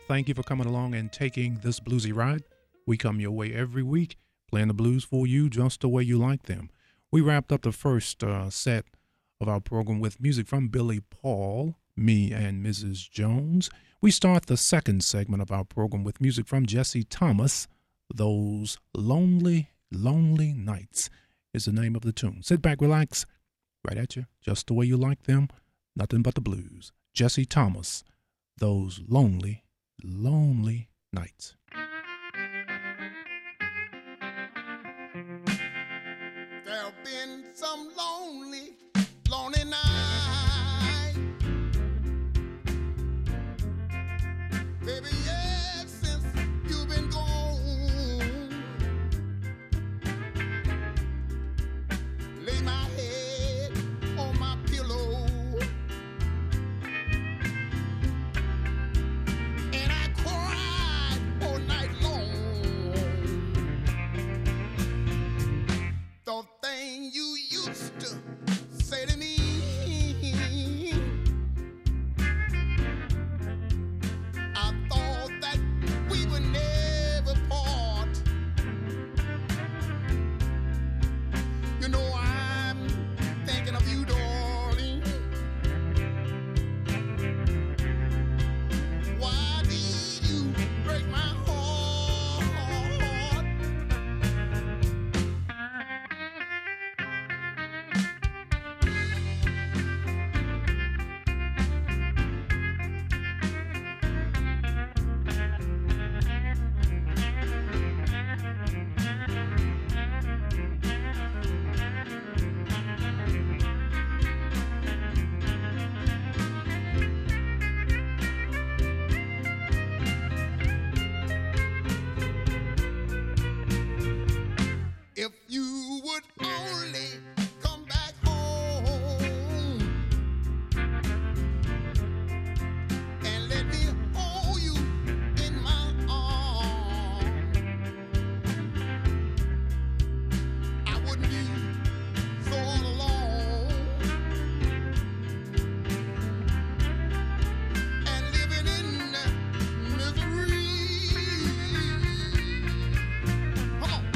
Thank you for coming along and taking this bluesy ride. We come your way every week, playing the blues for you just the way you like them. We wrapped up the first set of our program with music from Billy Paul, Me and Mrs. Jones. We start the second segment of our program with music from Jesse Thomas. Those Lonely, Lonely Nights is the name of the tune. Sit back, relax, right at you, just the way you like them. Nothing but the blues. Jesse Thomas, Those Lonely, Lonely Nights. There've been some lonely, lonely nights, baby, yeah, since you've been gone. Lay my head on my pillow and I cried all night long. The thing you used to say to me, I thought that we would never part. You know I'm thinking of you, darling. Why did you break my heart? If you would only come back home and let me hold you in my arms, I wouldn't be so all alone and living in misery. Come on.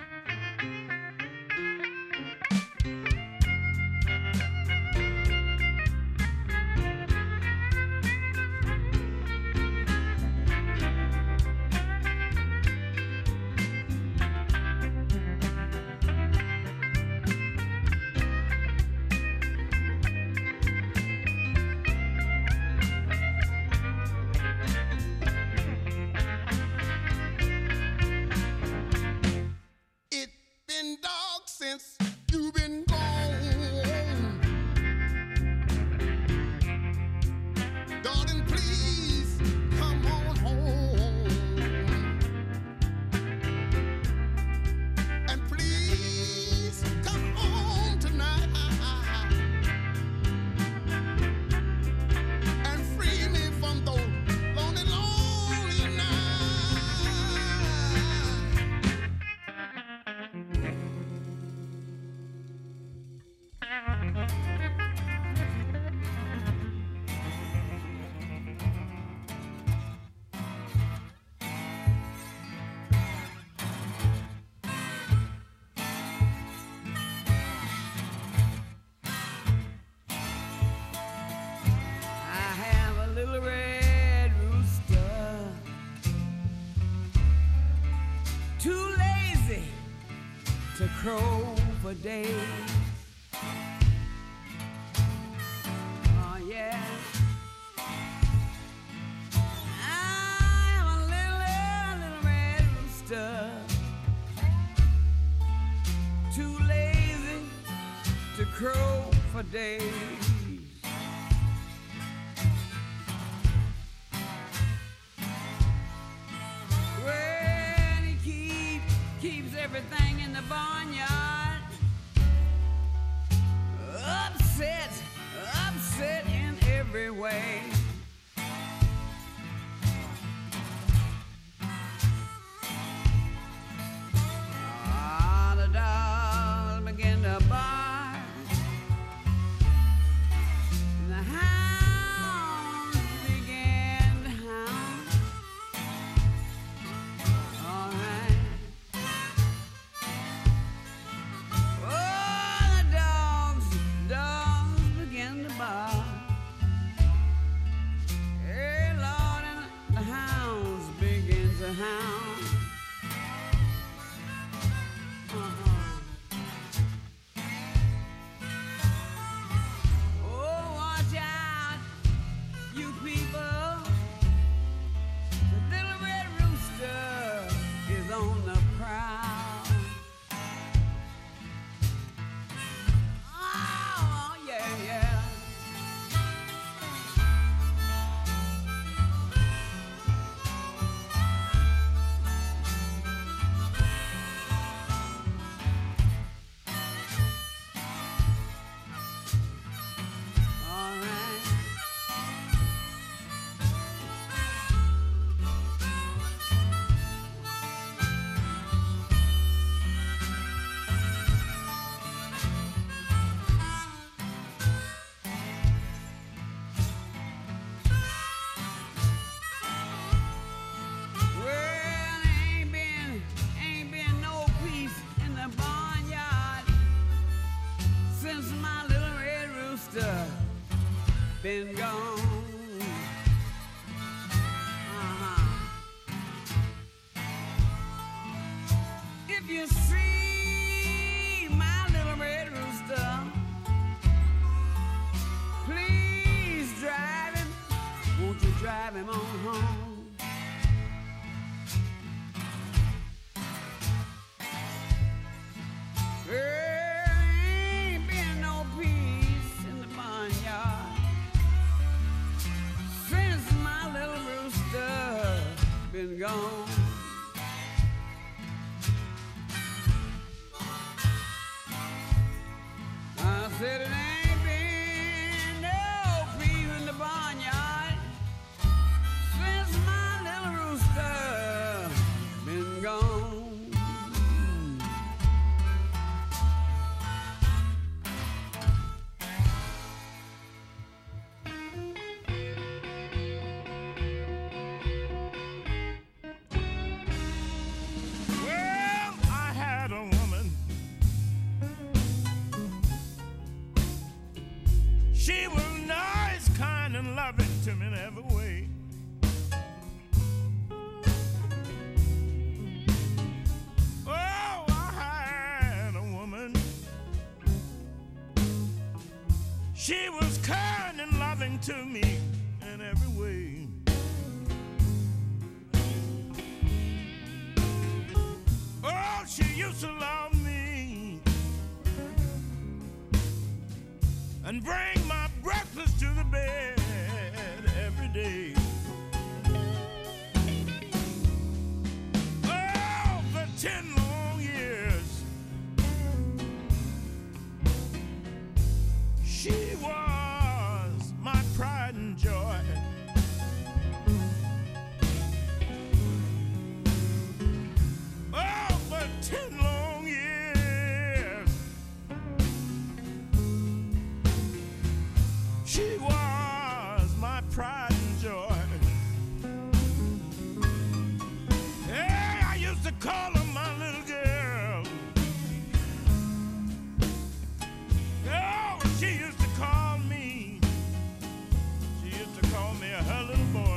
It's been dark since you've been gone. Darling, please come on home. And please come home tonight and free me from those lonely, lonely nights. I have a little red rooster, too lazy to crow for days. Oh yeah, I have a little red rooster, too lazy to crow for days. Well, he keeps everything in the barnyard upset in every way. Ah, the dogs begin to bark, and the hounds began to hound. been gone. If you see my little red rooster, please drive him. Won't you drive him on home? There ain't been no peace in the barnyard since my little rooster been gone. I said it ain't been no peace in the barnyard since my little rooster been gone. Well, I had a woman. She was nice, kind, and loving to me in every way. Oh, I had a woman. She was kind and loving to me in every way. Oh, she used to love me and bring my breakfast to the bed every day. Oh, for 10 long years, she was my pride and joy. Oh, for 10 long years, she was my pride and joy. Yeah, I used to call her my little girl. Oh, she used to call me. She used to call me her little boy.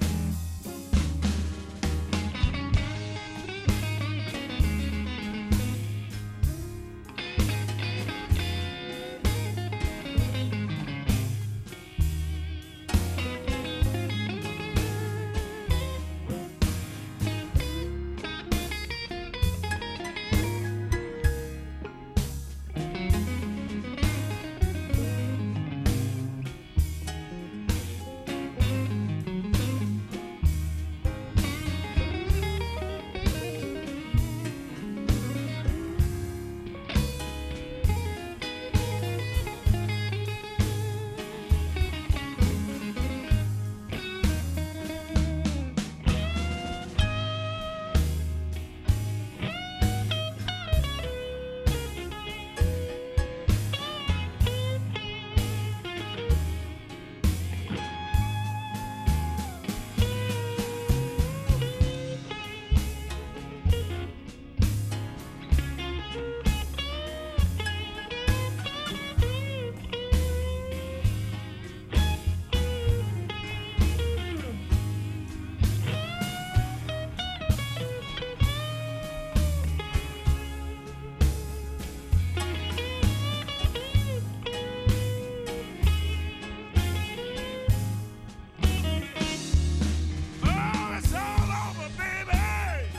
Oh, it's all over, baby.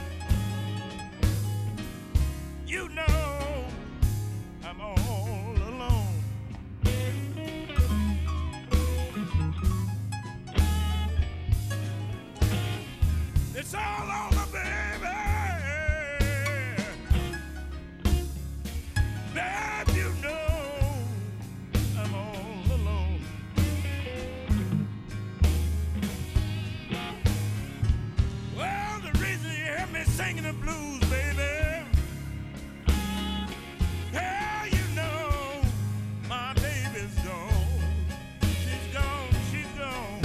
You know I'm all alone. It's all over, baby. Babe, you know I'm all alone. Well, the reason you hear me singing the blues, baby, yeah, you know my baby's gone. She's gone, she's gone.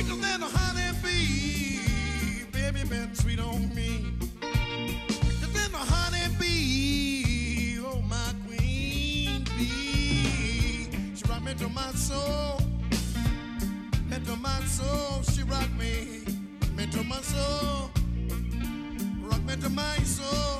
Sweeter than a honeybee, baby been sweet on me. Sweeter than a honeybee, oh my queen bee. She rock me to my soul, me to my soul. She rock me to my soul, rock me to my soul.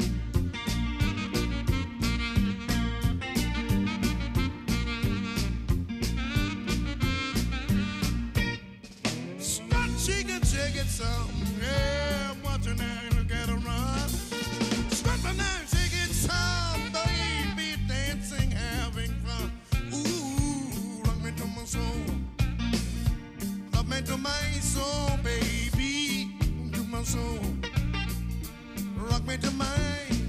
Shake it some, yeah, I'm watching her look at her run. Scrap my knife, shake it some, baby, dancing, having fun. Ooh, rock me to my soul, rock me to my soul, baby, to my soul, rock me to my.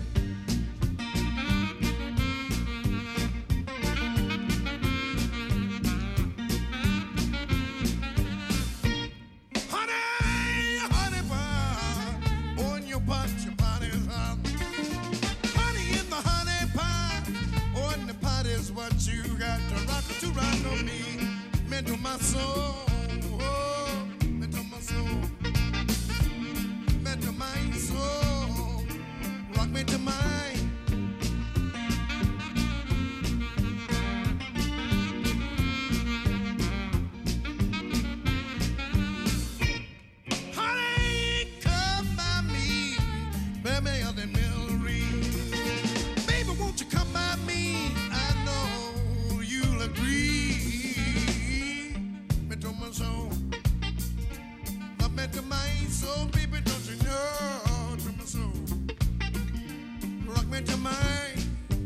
What you got to rock on me, me to my soul, oh, me to my soul, me to my soul, rock me to mine. Honey, come by me, baby, of the Millery. Baby, won't you come by me? Soul, I met to my soul, baby, don't you know? To my soul, rock me to mine.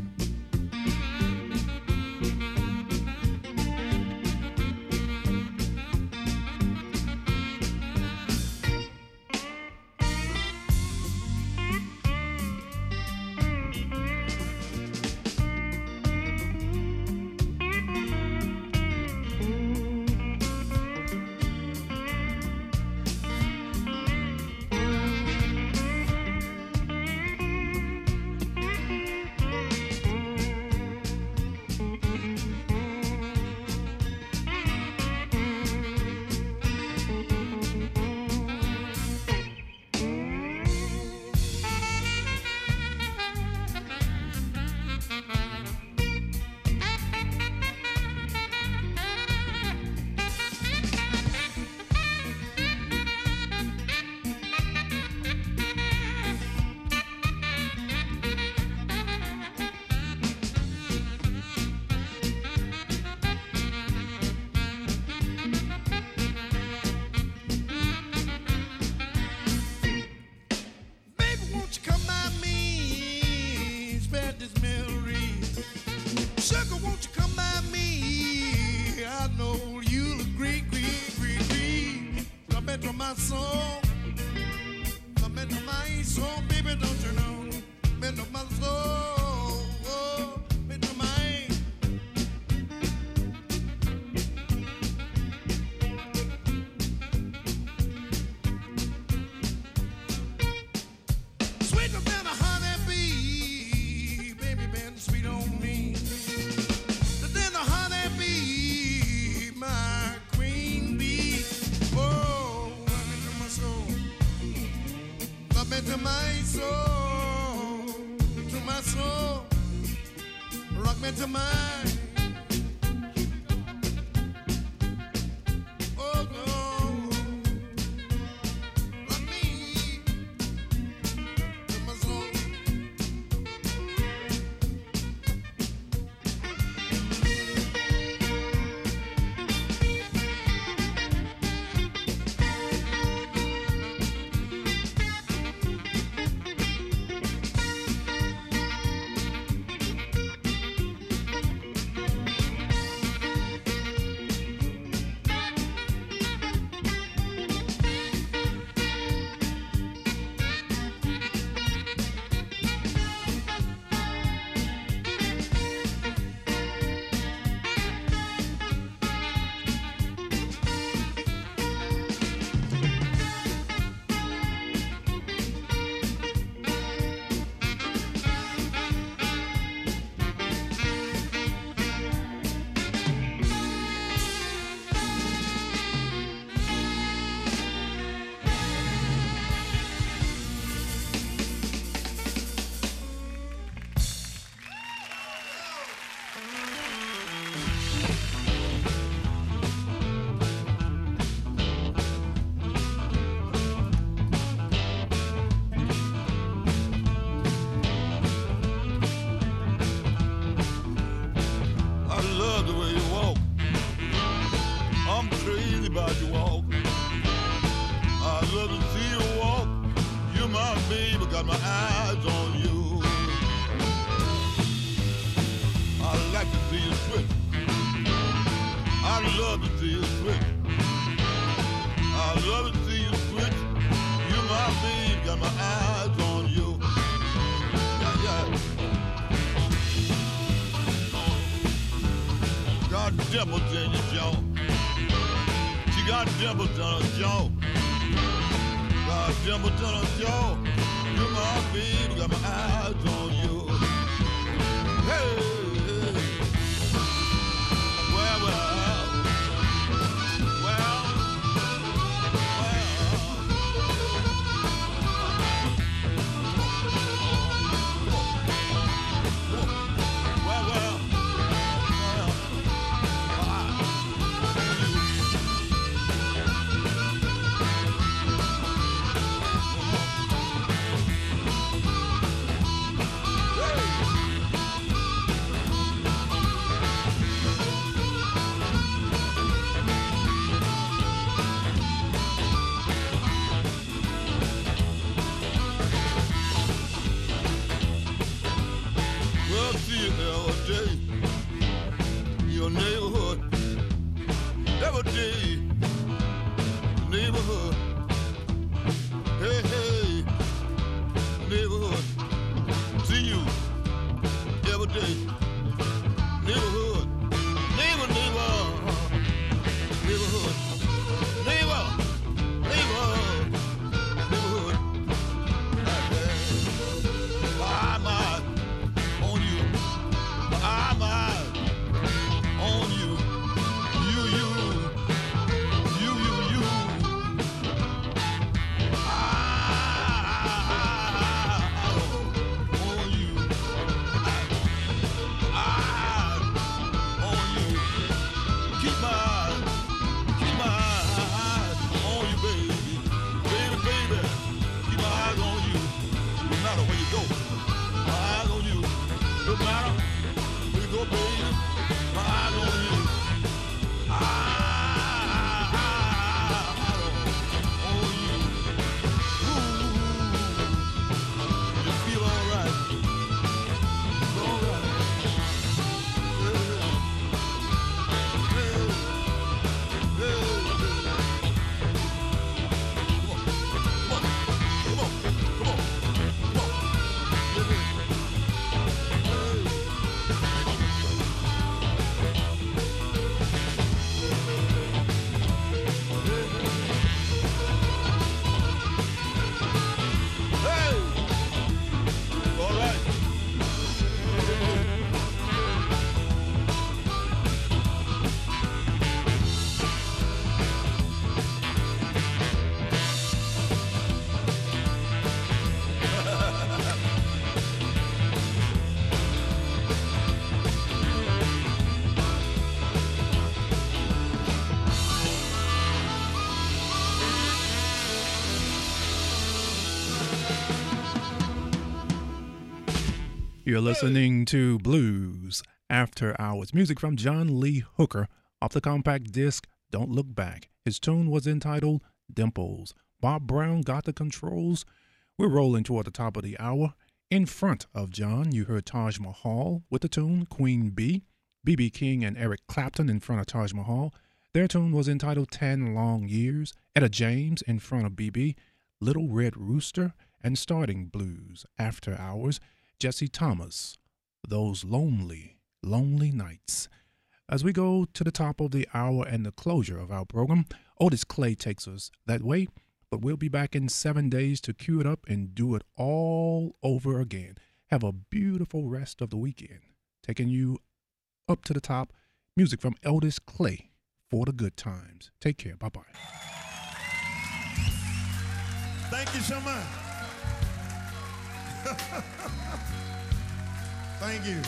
My soul, come into my soul, baby, don't you know? Into my soul, oh, into my. Sweeter than a honeybee, baby, been sweet on me. Than a honeybee, my queen bee, oh. Come into my soul, rock me to mine. Oh no, rock me to my soul. my eyes on you. I like to see you switch. I love to see you switch. I love to see you switch. You my baby, got my eyes on you. Yeah, yeah. Got dimples in your jaw. She got dimples on her jaw. Got dimples on her jaw. You my baby, got my eyes on you. Hey. You're listening to Blues After Hours, music from John Lee Hooker off the compact disc Don't Look Back. His tune was entitled Dimples. Bob Brown got the controls. We're rolling toward the top of the hour. In front of John, you heard Taj Mahal with the tune Queen Bee. B.B. King and Eric Clapton in front of Taj Mahal. Their tune was entitled 10 Long Years. Etta James in front of B.B. Little Red Rooster. And starting Blues After Hours, Jesse Thomas, Those Lonely, Lonely Nights. As we go to the top of the hour and the closure of our program, Otis Clay takes us that way, but we'll be back in 7 days to cue it up and do it all over again. Have a beautiful rest of the weekend. Taking you up to the top, music from Otis Clay for the good times. Take care. Bye-bye. Thank you so much. Thank you.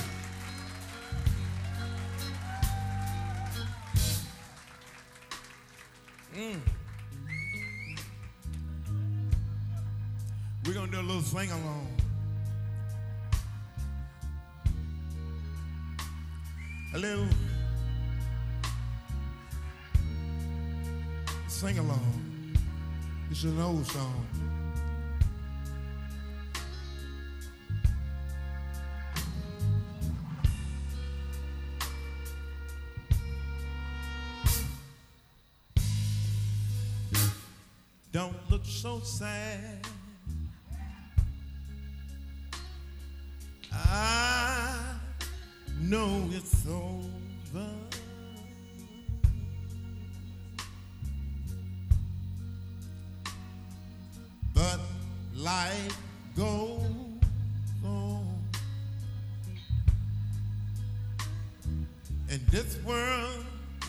We're going to do a little sing along. A little sing along. It's an old song. Don't look so sad. I know it's over. But life goes on. And this world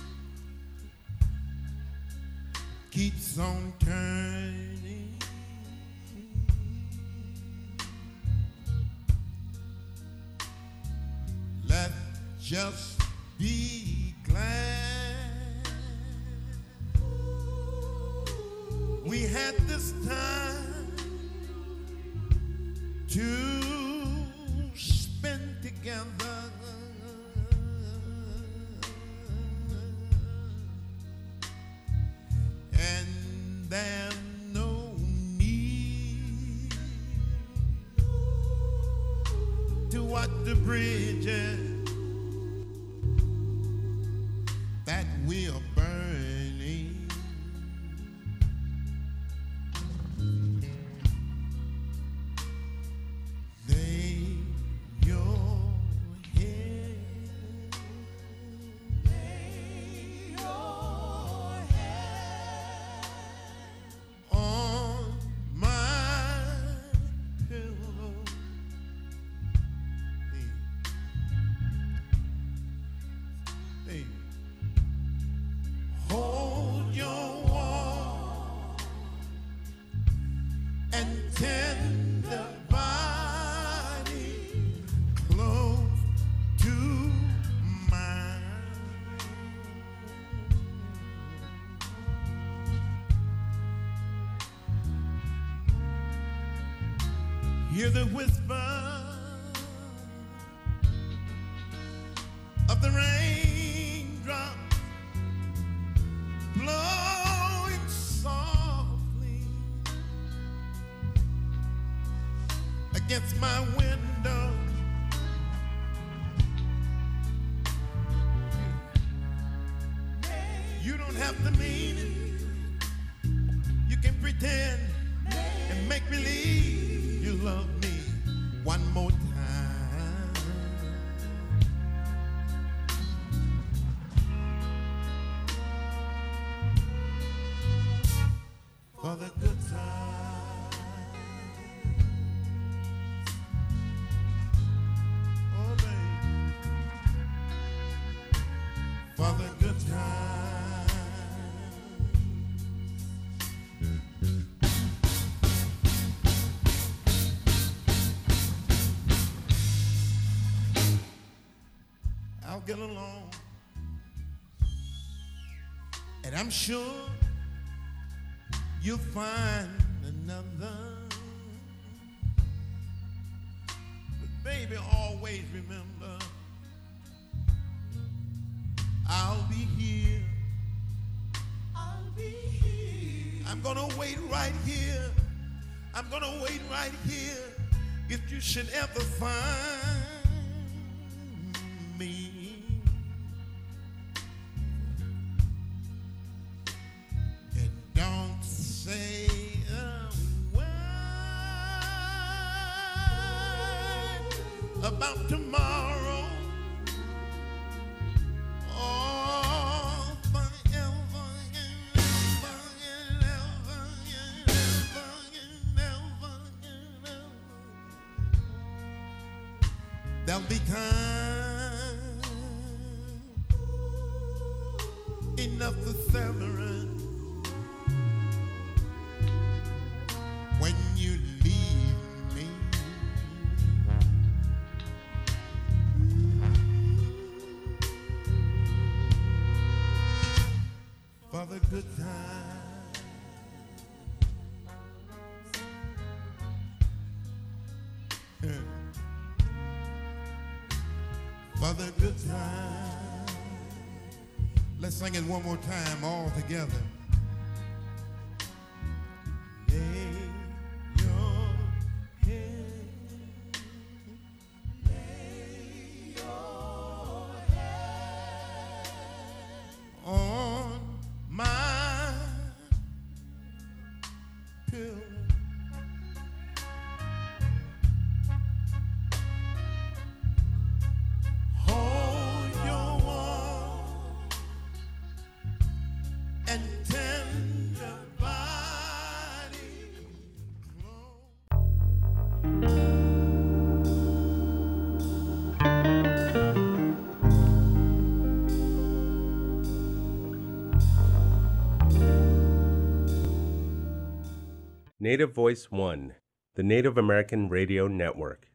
keeps on turning. Let's just be glad we had this time to spend together. And there's no need to watch the bridges that we are burning. Lay your head. Lay your head on my pillow. Hey. Hold your warm and tender body close to mine. Hear the whisper of the raindrop blowing softly against my window. You don't have to mean it. You can pretend and make believe you love me one more time. For the good times. Oh, baby. For the good times. I'll get along. And I'm sure you'll find another. But baby, always remember, I'll be here. I'll be here. I'm gonna wait right here. I'm gonna wait right here if you should ever find me. And don't say a word about tomorrow or forever and ever and ever and ever and ever and ever. There'll be time enough for severance when you leave me. For the good time. For the good time. Let's sing it one more time all together. Lay your head. Lay your head on my Native Voice One, the Native American Radio Network.